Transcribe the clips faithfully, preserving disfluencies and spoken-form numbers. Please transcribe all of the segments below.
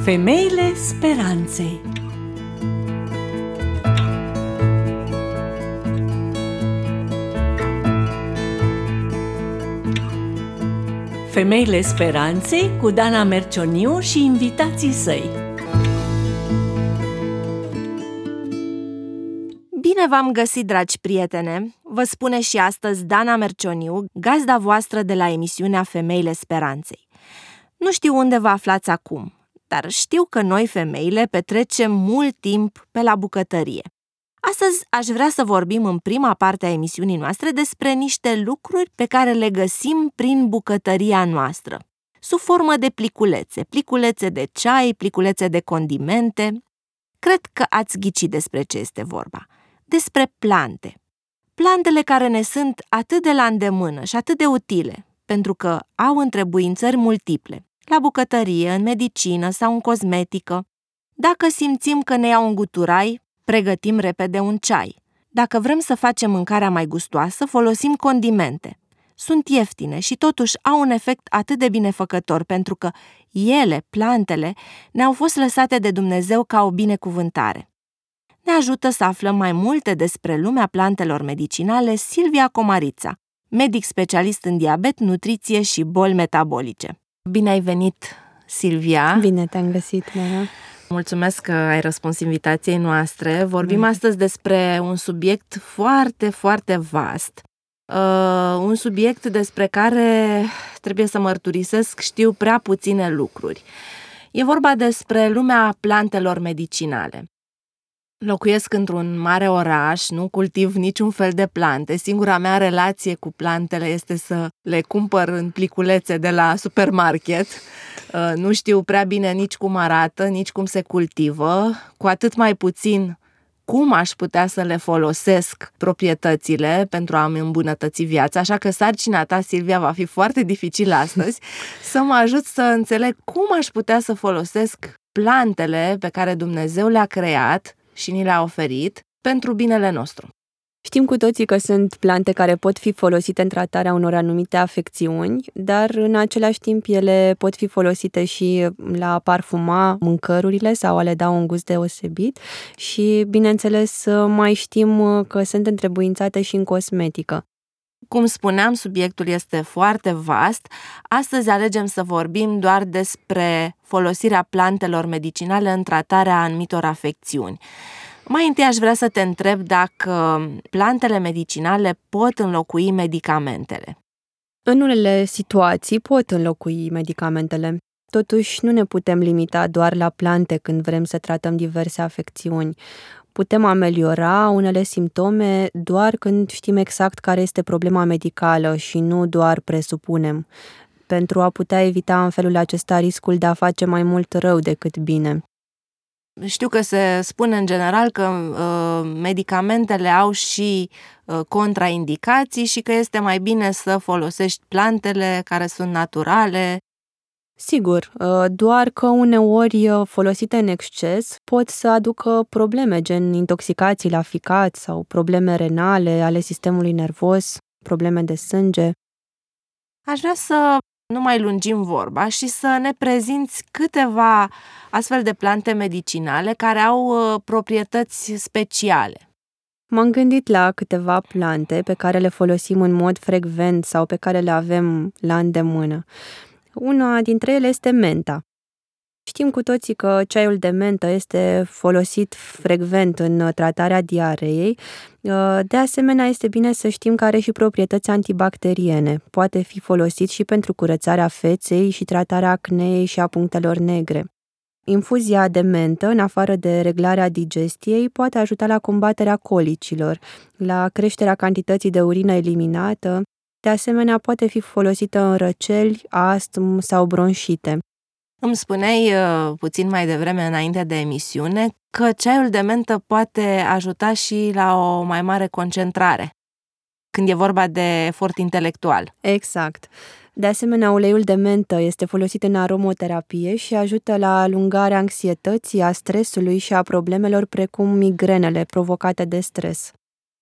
Femeile speranței. Femeile speranței cu Dana Mercioniu și invitații săi. Bine v-am găsit, dragi prietene! Vă spune și astăzi Dana Mercioniu, gazda voastră de la emisiunea Femeile Speranței. Nu știu unde vă aflați acum, dar știu că noi, femeile, petrecem mult timp pe la bucătărie. Astăzi aș vrea să vorbim în prima parte a emisiunii noastre despre niște lucruri pe care le găsim prin bucătăria noastră, sub formă de pliculețe, pliculețe de ceai, pliculețe de condimente. Cred că ați ghicit despre ce este vorba. Despre plante. Plantele care ne sunt atât de la îndemână și atât de utile, pentru că au întrebuințări multiple, la bucătărie, în medicină sau în cosmetică. Dacă simțim că ne iau un guturai, pregătim repede un ceai. Dacă vrem să facem mâncarea mai gustoasă, folosim condimente. Sunt ieftine și totuși au un efect atât de binefăcător, pentru că ele, plantele, ne-au fost lăsate de Dumnezeu ca o binecuvântare. Ne ajută să aflăm mai multe despre lumea plantelor medicinale Silvia Comarița, medic specialist în diabet, nutriție și boli metabolice. Bine ai venit, Silvia! Bine te-am găsit, Mara! Mulțumesc că ai răspuns invitației noastre. Vorbim mm. astăzi despre un subiect foarte, foarte vast. Uh, un subiect despre care, trebuie să mărturisesc, știu prea puține lucruri. E vorba despre lumea plantelor medicinale. Locuiesc într-un mare oraș, nu cultiv niciun fel de plante. Singura mea relație cu plantele este să le cumpăr în pliculețe de la supermarket. Nu știu prea bine nici cum arată, nici cum se cultivă, cu atât mai puțin cum aș putea să le folosesc proprietățile pentru a-mi îmbunătăți viața, așa că sarcina ta, Silvia, va fi foarte dificilă astăzi să mă ajut să înțeleg cum aș putea să folosesc plantele pe care Dumnezeu le-a creat și ni le-a oferit pentru binele nostru. Știm cu toții că sunt plante care pot fi folosite în tratarea unor anumite afecțiuni, dar în același timp ele pot fi folosite și la a parfuma mâncărurile sau a le da un gust deosebit și, bineînțeles, mai știm că sunt întrebuințate și în cosmetică. Cum spuneam, subiectul este foarte vast. Astăzi alegem să vorbim doar despre folosirea plantelor medicinale în tratarea anumitor afecțiuni. Mai întâi aș vrea să te întreb dacă plantele medicinale pot înlocui medicamentele. În unele situații pot înlocui medicamentele. Totuși, nu ne putem limita doar la plante când vrem să tratăm diverse afecțiuni. Putem ameliora unele simptome doar când știm exact care este problema medicală și nu doar presupunem, pentru a putea evita în felul acesta riscul de a face mai mult rău decât bine. Știu că se spune în general că uh, medicamentele au și uh, contraindicații și că este mai bine să folosești plantele care sunt naturale. Sigur, doar că uneori folosite în exces pot să aducă probleme, gen intoxicații la ficat sau probleme renale ale sistemului nervos, probleme de sânge. Aș vrea să nu mai lungim vorba și să ne prezinți câteva astfel de plante medicinale care au proprietăți speciale. M-am gândit la câteva plante pe care le folosim în mod frecvent sau pe care le avem la îndemână. Una dintre ele este menta. Știm cu toții că ceaiul de mentă este folosit frecvent în tratarea diareei. De asemenea, este bine să știm că are și proprietăți antibacteriene. Poate fi folosit și pentru curățarea feței și tratarea acneei și a punctelor negre. Infuzia de mentă, în afară de reglarea digestiei, poate ajuta la combaterea colicilor, la creșterea cantității de urină eliminată. De asemenea, poate fi folosită în răceli, astm sau bronșite. Îmi spuneai uh, puțin mai devreme, înainte de emisiune, că ceaiul de mentă poate ajuta și la o mai mare concentrare, când e vorba de efort intelectual. Exact. De asemenea, uleiul de mentă este folosit în aromoterapie și ajută la alungarea anxietății, a stresului și a problemelor precum migrenele provocate de stres.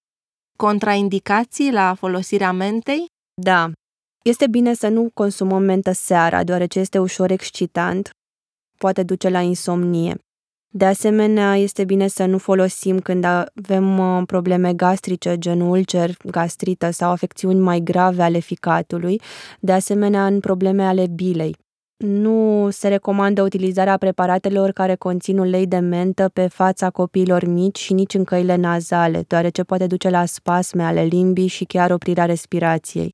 Contraindicații la folosirea mentei? Da. Este bine să nu consumăm mentă seara, deoarece este ușor excitant. poate duce la insomnie. De asemenea, este bine să nu folosim când avem probleme gastrice, gen ulcer, gastrită sau afecțiuni mai grave ale ficatului, de asemenea în probleme ale bilei. Nu se recomandă utilizarea preparatelor care conțin ulei de mentă pe fața copiilor mici și nici în căile nazale, deoarece poate duce la spasme ale limbii și chiar oprirea respirației.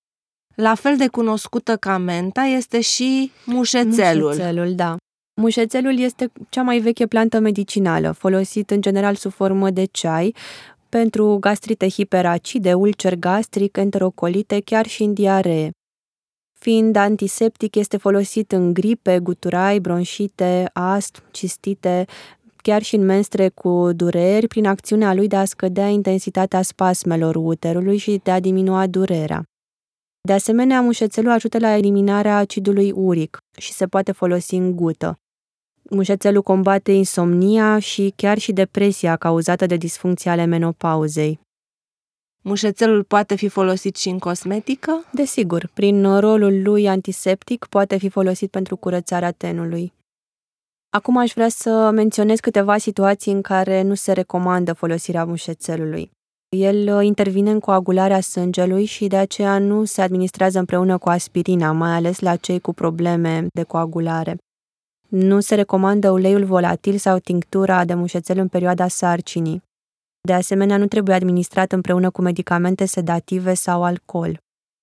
La fel de cunoscută ca menta este și mușețelul. Mușețelul, da. Mușețelul este cea mai veche plantă medicinală, folosit în general sub formă de ceai, pentru gastrite hiperacide, ulcer gastric, enterocolite, chiar și în diaree. Fiind antiseptic, este folosit în gripe, guturai, bronșite, astm, cistite, chiar și în menstre cu dureri, prin acțiunea lui de a scădea intensitatea spasmelor uterului și de a diminua durerea. De asemenea, mușețelul ajută la eliminarea acidului uric și se poate folosi în gută. Mușețelul combate insomnia și chiar și depresia cauzată de disfuncții ale menopauzei. Mușețelul poate fi folosit și în cosmetică? Desigur, prin rolul lui antiseptic poate fi folosit pentru curățarea tenului. Acum aș vrea să menționez câteva situații în care nu se recomandă folosirea mușețelului. El intervine în coagularea sângelui și de aceea nu se administrează împreună cu aspirina, mai ales la cei cu probleme de coagulare. Nu se recomandă uleiul volatil sau tinctura de mușețel în perioada sarcinii. De asemenea, nu trebuie administrat împreună cu medicamente sedative sau alcool.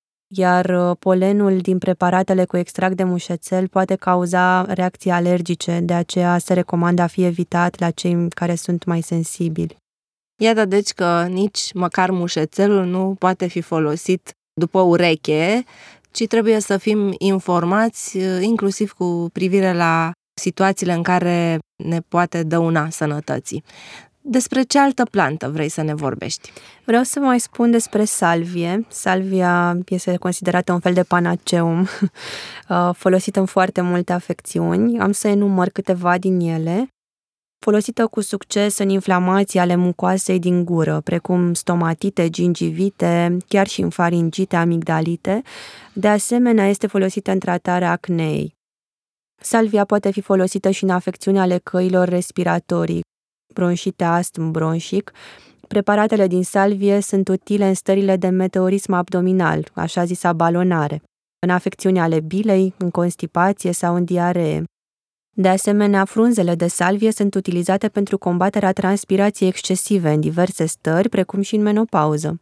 Iar polenul din preparatele cu extract de mușețel poate cauza reacții alergice, de aceea se recomandă a fi evitat la cei care sunt mai sensibili. Iată deci că nici măcar mușețelul nu poate fi folosit după ureche, ci trebuie să fim informați inclusiv cu privire la situațiile în care ne poate dăuna sănătății. Despre ce altă plantă vrei să ne vorbești? Vreau să mai spun despre salvie. Salvia este considerată un fel de panaceum, folosită în foarte multe afecțiuni. Am să enumăr câteva din ele. Folosită cu succes în inflamații ale mucoasei din gură, precum stomatite, gingivite, chiar și în faringite, amigdalite. De asemenea, este folosită în tratarea acneei. Salvia poate fi folosită și în afecțiuni ale căilor respiratorii, bronșite, astm bronșic. Preparatele din salvie sunt utile în stările de meteorism abdominal, așa zisa balonare, în afecțiuni ale bilei, în constipație sau în diaree. De asemenea, frunzele de salvie sunt utilizate pentru combaterea transpirației excesive în diverse stări, precum și în menopauză.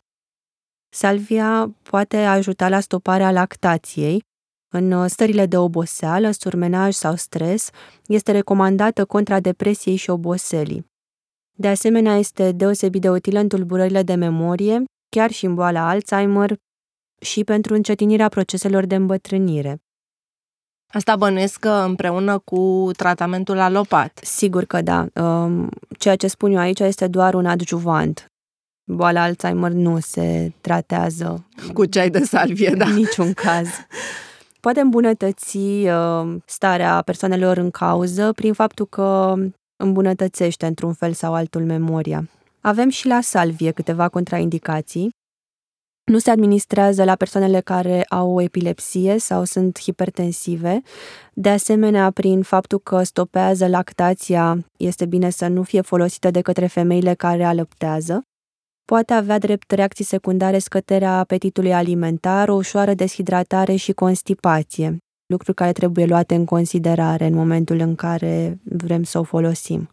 Salvia poate ajuta la stoparea lactației. În stările de oboseală, surmenaj sau stres, este recomandată contra depresiei și oboselii. De asemenea, este deosebit de utilă în tulburările de memorie, chiar și în boala Alzheimer și pentru încetinirea proceselor de îmbătrânire. Asta bănuiesc că împreună cu tratamentul alopat. Sigur că da. Ceea ce spun eu aici este doar un adjuvant. Boala Alzheimer nu se tratează cu ceai de salvie, da. În niciun caz. Poate îmbunătăți starea persoanelor în cauză prin faptul că îmbunătățește într-un fel sau altul memoria. Avem și la salvie câteva contraindicații. Nu se administrează la persoanele care au epilepsie sau sunt hipertensive. De asemenea, prin faptul că stopează lactația, este bine să nu fie folosită de către femeile care alăptează. Poate avea drept reacții secundare scăderea apetitului alimentar, o ușoară deshidratare și constipație, lucruri care trebuie luate în considerare în momentul în care vrem să o folosim.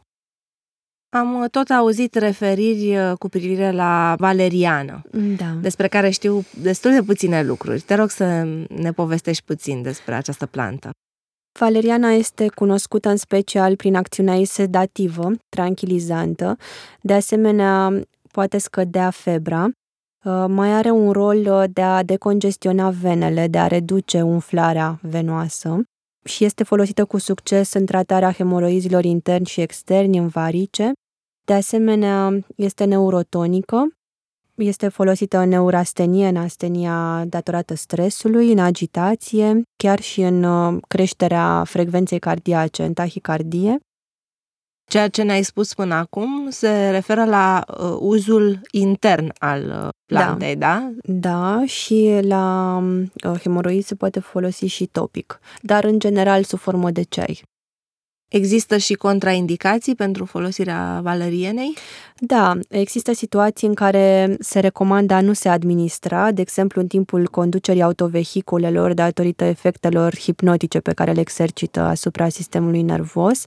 Am tot auzit referiri cu privire la valeriană, da. despre care știu destul de puține lucruri. Te rog să ne povestești puțin despre această plantă. Valeriana este cunoscută în special prin acțiunea ei sedativă, tranquilizantă. De asemenea, poate scădea febra. Mai are un rol de a decongestiona venele, de a reduce umflarea venoasă și este folosită cu succes în tratarea hemoroizilor interni și externi în varice. De asemenea, este neurotonică, este folosită în neurastenie, în astenia datorată stresului, în agitație, chiar și în creșterea frecvenței cardiace, în tahicardie. Ceea ce ne-ai spus până acum se referă la uh, uzul intern al uh, plantei, da? Da, da, și la uh, hemoroid se poate folosi și topic, dar în general sub formă de ceai. Există și contraindicații pentru folosirea valerienei? Da, există situații în care se recomandă a nu se administra, de exemplu în timpul conducerii autovehiculelor datorită efectelor hipnotice pe care le exercită asupra sistemului nervos.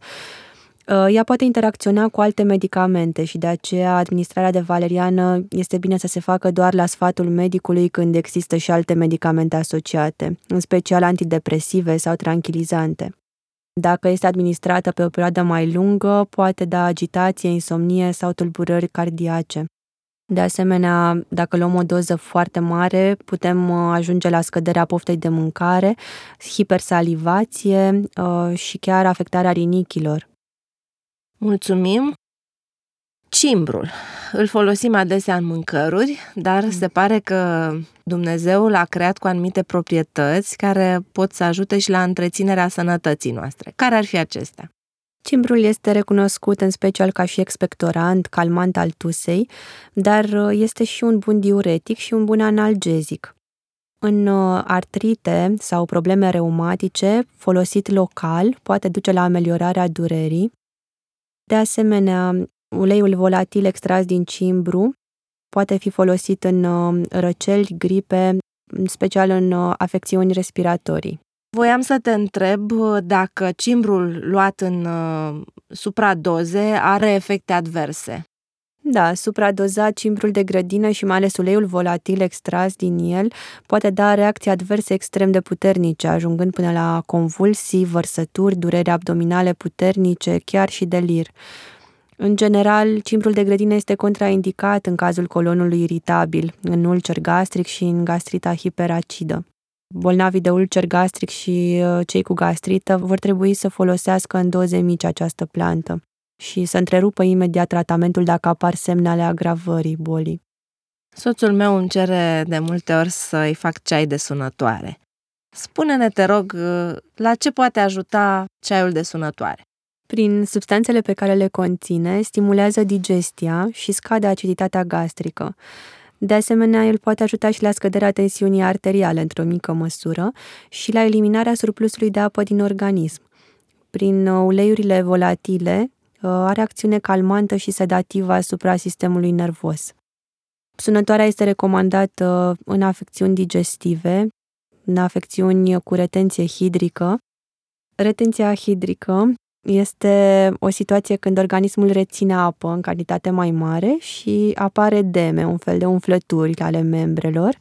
Ea poate interacționa cu alte medicamente și de aceea administrarea de valeriană este bine să se facă doar la sfatul medicului când există și alte medicamente asociate, în special antidepresive sau tranquilizante. Dacă este administrată pe o perioadă mai lungă, poate da agitație, insomnie sau tulburări cardiace. De asemenea, dacă luăm o doză foarte mare, putem ajunge la scăderea poftei de mâncare, hipersalivație și chiar afectarea rinichilor. Mulțumim! Cimbrul. Îl folosim adesea în mâncăruri, dar se pare că Dumnezeu l-a creat cu anumite proprietăți care pot să ajute și la întreținerea sănătății noastre. Care ar fi acestea? Cimbrul este recunoscut în special ca și expectorant, calmant al tusei, dar este și un bun diuretic și un bun analgezic. În artrite sau probleme reumatice, folosit local, poate duce la ameliorarea durerii. De asemenea, uleiul volatil extras din cimbru poate fi folosit în răceli, gripe, în special în afecțiuni respiratorii. Voiam să te întreb dacă cimbrul luat în supradoze are efecte adverse. Da, supradozat cimbrul de grădină și mai ales uleiul volatil extras din el poate da reacții adverse extrem de puternice, ajungând până la convulsii, vărsături, dureri abdominale puternice, chiar și delir. În general, cimbrul de grădină este contraindicat în cazul colonului iritabil, în ulcer gastric și în gastrita hiperacidă. Bolnavii de ulcer gastric și cei cu gastrită vor trebui să folosească în doze mici această plantă și să întrerupă imediat tratamentul dacă apar semne ale agravării bolii. Soțul meu îmi cere de multe ori să-i fac ceai de sunătoare. Spune-ne, te rog, la ce poate ajuta ceaiul de sunătoare? Prin substanțele pe care le conține, stimulează digestia și scade aciditatea gastrică. De asemenea, el poate ajuta și la scăderea tensiunii arteriale într-o mică măsură și la eliminarea surplusului de apă din organism. Prin uleiurile volatile, are acțiune calmantă și sedativă asupra sistemului nervos. Sunătoarea este recomandată în afecțiuni digestive, în afecțiuni cu retenție hidrică. Retenția hidrică este o situație când organismul reține apă în cantitate mai mare și apare edeme, un fel de umflături ale membrelor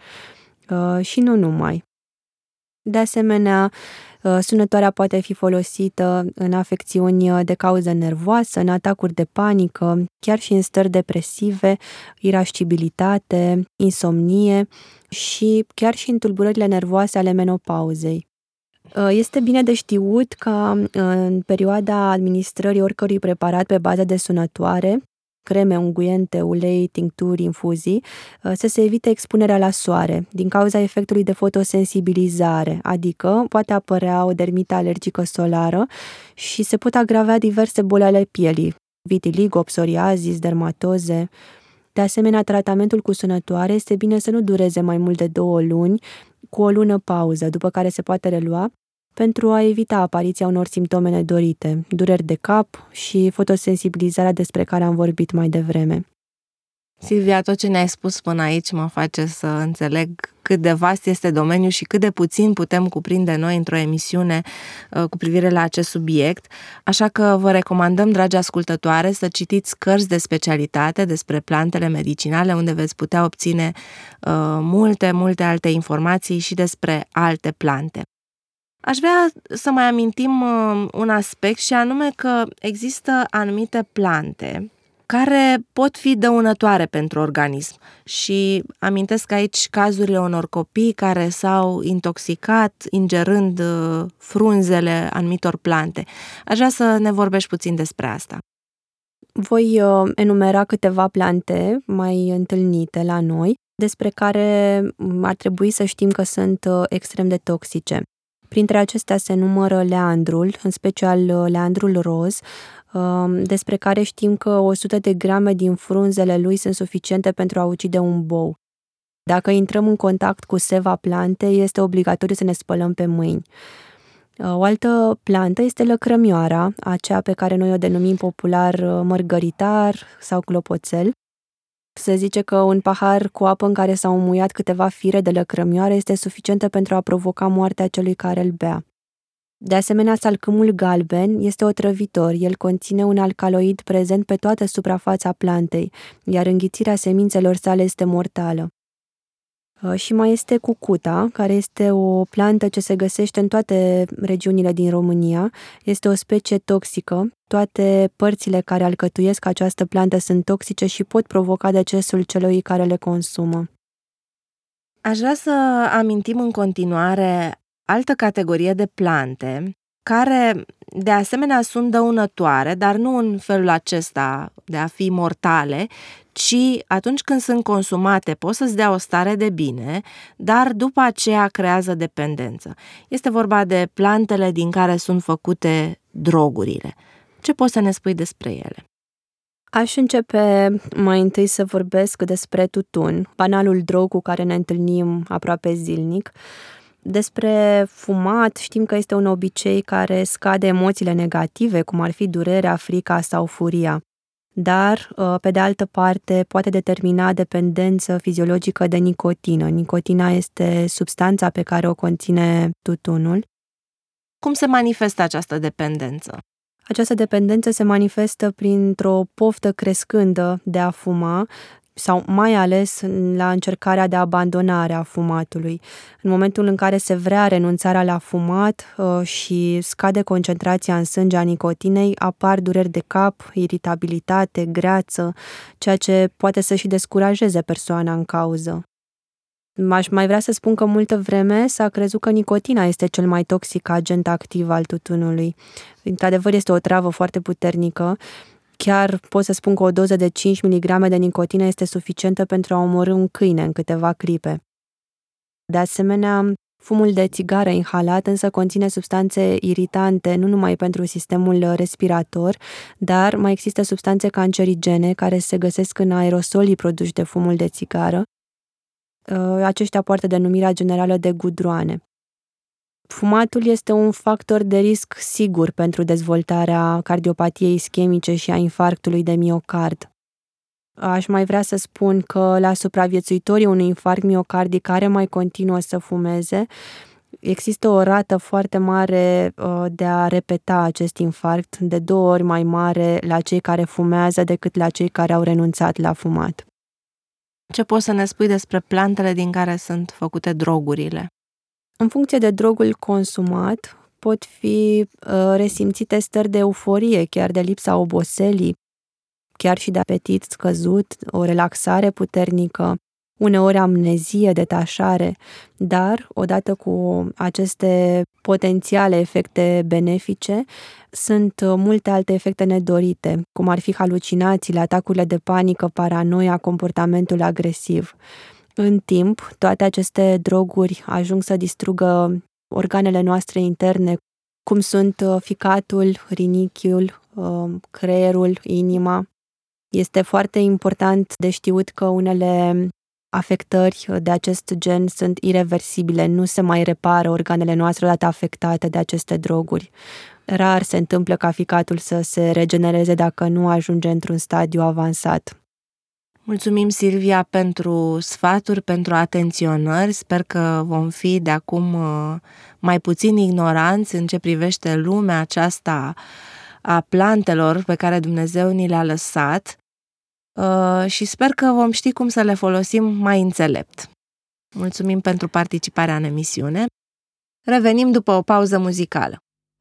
și nu numai. De asemenea, sunătoarea poate fi folosită în afecțiuni de cauză nervoasă, în atacuri de panică, chiar și în stări depresive, irascibilitate, insomnie și chiar și în tulburările nervoase ale menopauzei. Este bine de știut că în perioada administrării oricărui preparat pe bază de sunătoare, creme, unguente, ulei, tincturi, infuzii, să se evite expunerea la soare, din cauza efectului de fotosensibilizare, adică poate apărea o dermită alergică solară și se pot agrava diverse boli ale pielii, vitiligo, psoriazis, dermatoze. De asemenea, tratamentul cu sunătoare este bine să nu dureze mai mult de două luni, cu o lună pauză, după care se poate relua, pentru a evita apariția unor simptome nedorite, dureri de cap și fotosensibilizarea despre care am vorbit mai devreme. Silvia, tot ce ne-ai spus până aici mă face să înțeleg cât de vast este domeniul și cât de puțin putem cuprinde noi într-o emisiune uh, cu privire la acest subiect, așa că vă recomandăm, dragi ascultătoare, să citiți cărți de specialitate despre plantele medicinale, unde veți putea obține uh, multe, multe alte informații și despre alte plante. Aș vrea să mai amintim uh, un aspect și anume că există anumite plante care pot fi dăunătoare pentru organism și amintesc aici cazurile unor copii care s-au intoxicat ingerând uh, frunzele anumitor plante. Aș vrea să ne vorbești puțin despre asta. Voi uh, enumera câteva plante mai întâlnite la noi, despre care ar trebui să știm că sunt uh, extrem de toxice. Printre acestea se numără leandrul, în special leandrul roz, despre care știm că o sută de grame din frunzele lui sunt suficiente pentru a ucide un bou. Dacă intrăm în contact cu seva plantei, este obligatoriu să ne spălăm pe mâini. O altă plantă este lăcrămioara, aceea pe care noi o denumim popular mărgăritar sau clopoțel. Se zice că un pahar cu apă în care s-au înmuiat câteva fire de lăcrămioară este suficientă pentru a provoca moartea celui care îl bea. De asemenea, salcâmul galben este otrăvitor. El conține un alcaloid prezent pe toată suprafața plantei, iar înghițirea semințelor sale este mortală. Și mai este cucuta, care este o plantă ce se găsește în toate regiunile din România. Este o specie toxică. Toate părțile care alcătuiesc această plantă sunt toxice și pot provoca decesul celui care le consumă. Aș vrea să amintim în continuare altă categorie de plante care, de asemenea, sunt dăunătoare, dar nu în felul acesta de a fi mortale, ci atunci când sunt consumate pot să-ți dea o stare de bine, dar după aceea creează dependență. Este vorba de plantele din care sunt făcute drogurile. Ce poți să ne spui despre ele? Aș începe mai întâi să vorbesc despre tutun, banalul drog cu care ne întâlnim aproape zilnic. Despre fumat știm că este un obicei care scade emoțiile negative, cum ar fi durerea, frica sau furia. Dar, pe de altă parte, poate determina dependență fiziologică de nicotină. Nicotina este substanța pe care o conține tutunul. Cum se manifestă această dependență? Această dependență se manifestă printr-o poftă crescândă de a fuma sau mai ales la încercarea de abandonare a fumatului. În momentul în care se vrea renunțarea la fumat și scade concentrația în sânge a nicotinei, apar dureri de cap, iritabilitate, greață, ceea ce poate să și descurajeze persoana în cauză. Aș mai vrea să spun că multă vreme s-a crezut că nicotina este cel mai toxic agent activ al tutunului. Într-adevăr, este o travă foarte puternică. Chiar pot să spun că o doză de cinci miligrame de nicotină este suficientă pentru a omorî un câine în câteva clipe. De asemenea, fumul de țigară inhalat însă conține substanțe iritante nu numai pentru sistemul respirator, dar mai există substanțe cancerigene care se găsesc în aerosolii produși de fumul de țigară. Aceștia poartă denumirea generală de gudroane. Fumatul este un factor de risc sigur pentru dezvoltarea cardiopatiei ischemice și a infarctului de miocard. Aș mai vrea să spun că la supraviețuitorii unui infarct miocardic care mai continuă să fumeze, există o rată foarte mare de a repeta acest infarct, de două ori mai mare la cei care fumează decât la cei care au renunțat la fumat. Ce poți să ne spui despre plantele din care sunt făcute drogurile? În funcție de drogul consumat, pot fi uh, resimțite stări de euforie, chiar de lipsa oboselii, chiar și de apetit scăzut, o relaxare puternică, uneori amnezie, detașare, dar, odată cu aceste potențiale efecte benefice, sunt multe alte efecte nedorite, cum ar fi halucinațiile, atacurile de panică, paranoia, comportamentul agresiv. În timp, toate aceste droguri ajung să distrugă organele noastre interne, cum sunt ficatul, rinichiul, creierul, inima. Este foarte important de știut că unele afectări de acest gen sunt ireversibile, nu se mai repară organele noastre odată afectate de aceste droguri. Rar se întâmplă ca ficatul să se regenereze dacă nu ajunge într-un stadiu avansat. Mulțumim, Silvia, pentru sfaturi, pentru atenționări. Sper că vom fi de acum mai puțin ignoranți în ce privește lumea aceasta a plantelor pe care Dumnezeu ni le-a lăsat și sper că vom ști cum să le folosim mai înțelept. Mulțumim pentru participarea în emisiune. Revenim după o pauză muzicală.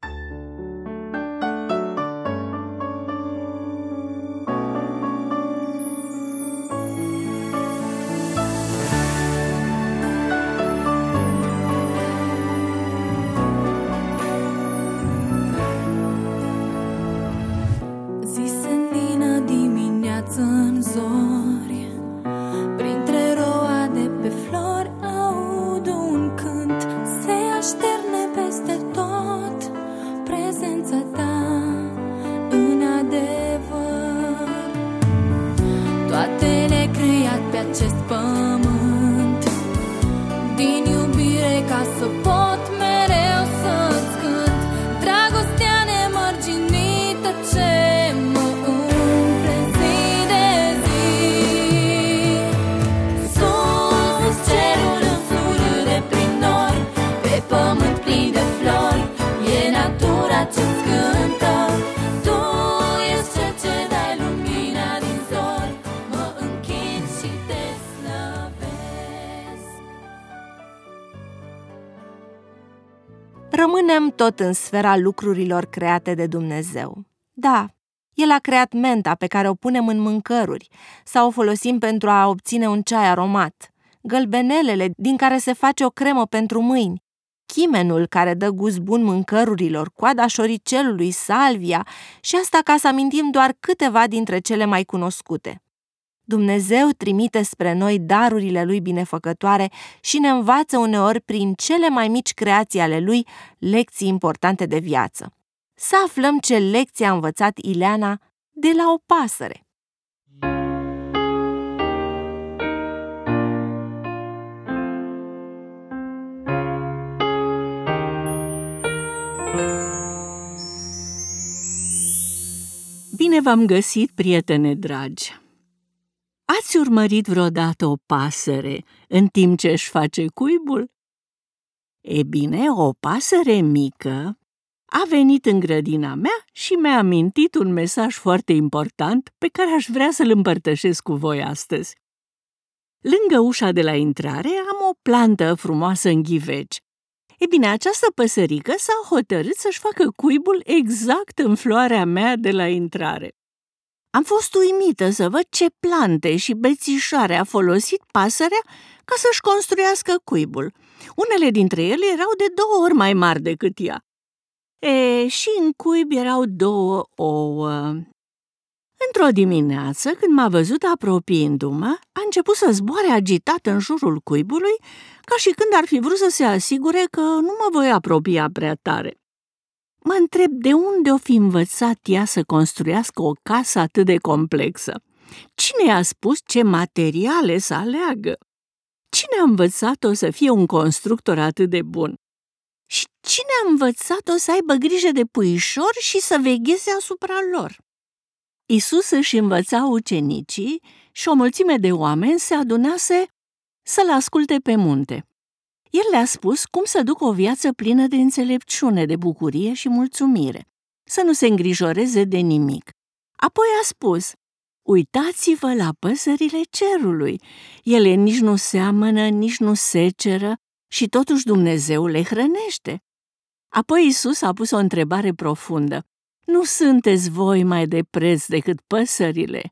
În zori, printre roade pe flori, aud un cânt, se așterne peste tot. Rămânem tot în sfera lucrurilor create de Dumnezeu. Da, El a creat menta pe care o punem în mâncăruri sau o folosim pentru a obține un ceai aromat, gălbenelele din care se face o cremă pentru mâini, chimenul care dă gust bun mâncărurilor, coada șoricelului, salvia, și asta ca să amintim doar câteva dintre cele mai cunoscute. Dumnezeu trimite spre noi darurile Lui binefăcătoare și ne învață uneori prin cele mai mici creații ale Lui lecții importante de viață. Să aflăm ce lecție a învățat Ileana de la o pasăre. Bine v-am găsit, prietene dragi! Ați urmărit vreodată o pasăre în timp ce își face cuibul? E bine, o pasăre mică a venit în grădina mea și mi-a amintit un mesaj foarte important pe care aș vrea să-l împărtășesc cu voi astăzi. Lângă ușa de la intrare am o plantă frumoasă în ghiveci. E bine, această păsărică s-a hotărât să-și facă cuibul exact în floarea mea de la intrare. Am fost uimită să văd ce plante și bețișoare a folosit pasărea ca să-și construiască cuibul. Unele dintre ele erau de două ori mai mari decât ea. E, și în cuib erau două ouă. Într-o dimineață, când m-a văzut apropiindu-mă, a început să zboare agitat în jurul cuibului, ca și când ar fi vrut să se asigure că nu mă voi apropia prea tare. Mă întreb de unde o fi învățat ea să construiască o casă atât de complexă. Cine i-a spus ce materiale să aleagă? Cine a învățat-o să fie un constructor atât de bun? Și cine a învățat-o să aibă grijă de puișori și să vegheze asupra lor? Iisus își învăța ucenicii și o mulțime de oameni se adunase să-l asculte pe munte. El le-a spus cum să ducă o viață plină de înțelepciune, de bucurie și mulțumire, să nu se îngrijoreze de nimic. Apoi a spus: uitați-vă la păsările cerului, ele nici nu seamănă, nici nu seceră și totuși Dumnezeu le hrănește. Apoi Iisus a pus o întrebare profundă: nu sunteți voi mai de preț decât păsările?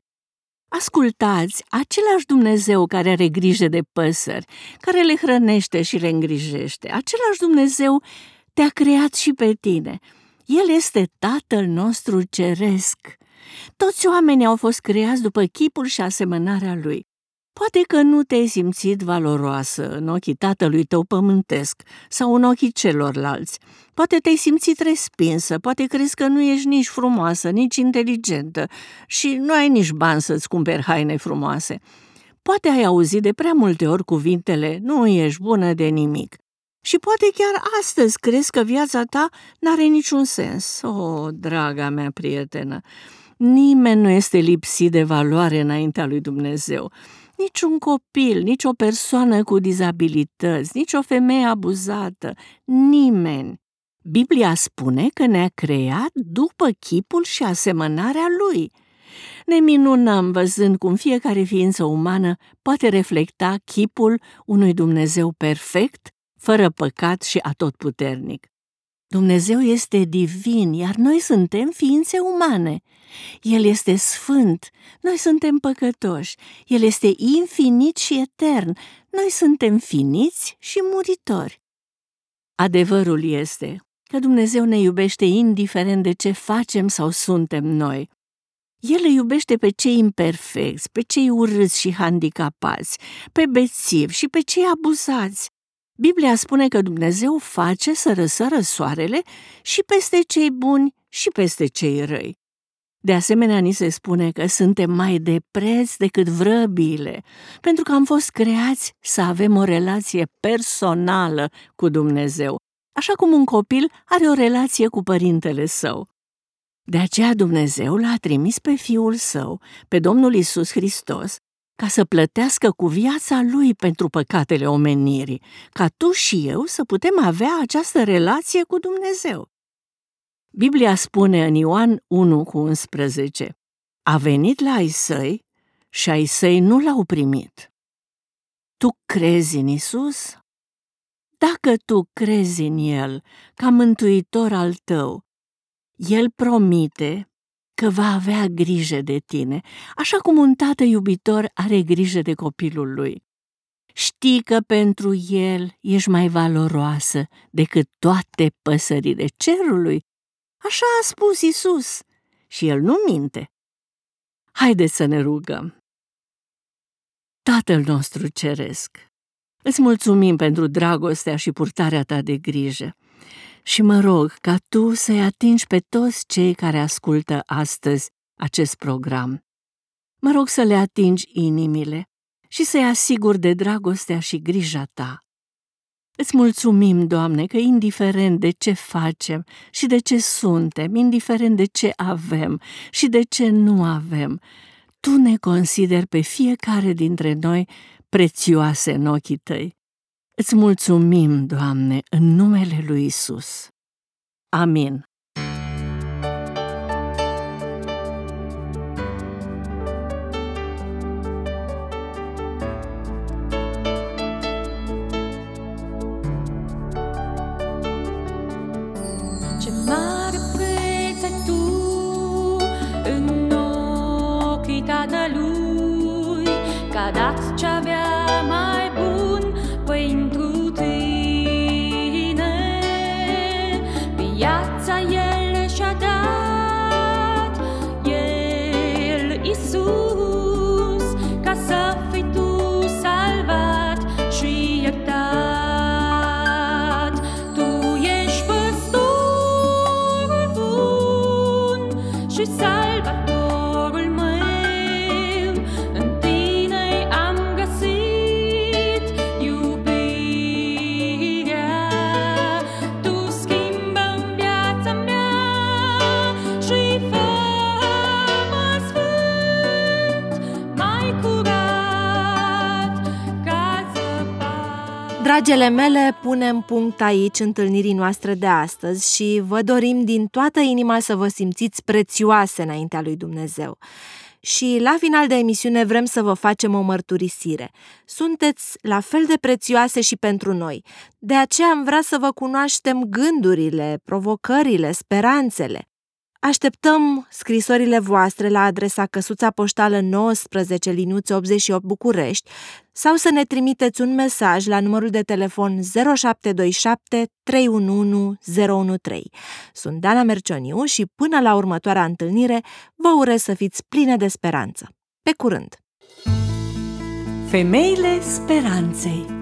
Ascultați, același Dumnezeu care are grijă de păsări, care le hrănește și le îngrijește, același Dumnezeu te-a creat și pe tine. El este Tatăl nostru ceresc. Toți oamenii au fost creați după chipul și asemănarea Lui. Poate că nu te-ai simțit valoroasă în ochii tatălui tău pământesc sau în ochii celorlalți. Poate te-ai simțit respinsă, poate crezi că nu ești nici frumoasă, nici inteligentă și nu ai nici bani să-ți cumperi haine frumoase. Poate ai auzit de prea multe ori cuvintele: nu ești bună de nimic. Și poate chiar astăzi crezi că viața ta n-are niciun sens. O, draga mea prietenă, nimeni nu este lipsit de valoare înaintea lui Dumnezeu. Nici un copil, nici o persoană cu dizabilități, nici o femeie abuzată, nimeni. Biblia spune că ne-a creat după chipul și asemănarea Lui. Ne minunăm văzând cum fiecare ființă umană poate reflecta chipul unui Dumnezeu perfect, fără păcat și atotputernic. Dumnezeu este divin, iar noi suntem ființe umane. El este sfânt, noi suntem păcătoși. El este infinit și etern, noi suntem finiți și muritori. Adevărul este că Dumnezeu ne iubește indiferent de ce facem sau suntem noi. El îi iubește pe cei imperfecți, pe cei urâți și handicapați, pe bețivi și pe cei abuzați. Biblia spune că Dumnezeu face să răsară soarele și peste cei buni și peste cei răi. De asemenea, ni se spune că suntem mai de preț decât vrăbiile, pentru că am fost creați să avem o relație personală cu Dumnezeu, așa cum un copil are o relație cu părintele său. De aceea Dumnezeu l-a trimis pe Fiul Său, pe Domnul Iisus Hristos, ca să plătească cu viața Lui pentru păcatele omenirii, ca tu și eu să putem avea această relație cu Dumnezeu. Biblia spune în Ioan unu cu unsprezece: a venit la ai săi și ai săi nu l-au primit. Tu crezi în Iisus? dacă tu crezi în El ca mântuitor al tău, El promite că va avea grijă de tine, așa cum un tată iubitor are grijă de copilul lui. Știi că pentru El ești mai valoroasă decât toate păsările cerului? Așa a spus Iisus și El nu minte. Haideți să ne rugăm. Tatăl nostru ceresc, îți mulțumim pentru dragostea și purtarea ta de grijă și mă rog ca tu să-i atingi pe toți cei care ascultă astăzi acest program. Mă rog să le atingi inimile și să-i asiguri de dragostea și grija ta. Îți mulțumim, Doamne, că indiferent de ce facem și de ce suntem, indiferent de ce avem și de ce nu avem, Tu ne consideri pe fiecare dintre noi prețioase în ochii Tăi. Îți mulțumim, Doamne, în numele lui Iisus. Amin. Ce mare preț ai tu în ochii Tatălui, că a dat ce avea mai bun pentru tine. Viața El și-a dat, El, Iisus, ca să fii tu salvat și iertat. Tu ești păstorul bun și salvatorul meu. În tine am găsit iubirea. Tu schimbă-mi viața mea și fă-mă sfânt, mai curat ca zăpadă. Dragele mele, punem punct aici întâlnirii noastre de astăzi și vă dorim din toată inima să vă simțiți prețioase înaintea lui Dumnezeu. Și la final de emisiune vrem să vă facem o mărturisire. Sunteți la fel de prețioase și pentru noi. De aceea am vrea să vă cunoaștem gândurile, provocările, speranțele. Așteptăm scrisorile voastre la adresa Căsuța Poștală nouăsprezece liniuță optzeci și opt București sau să ne trimiteți un mesaj la numărul de telefon zero șapte doi șapte trei unu unu zero unu trei. Sunt Dana Mercioniu și până la următoarea întâlnire vă urez să fiți pline de speranță. Pe curând! Femeile Speranței.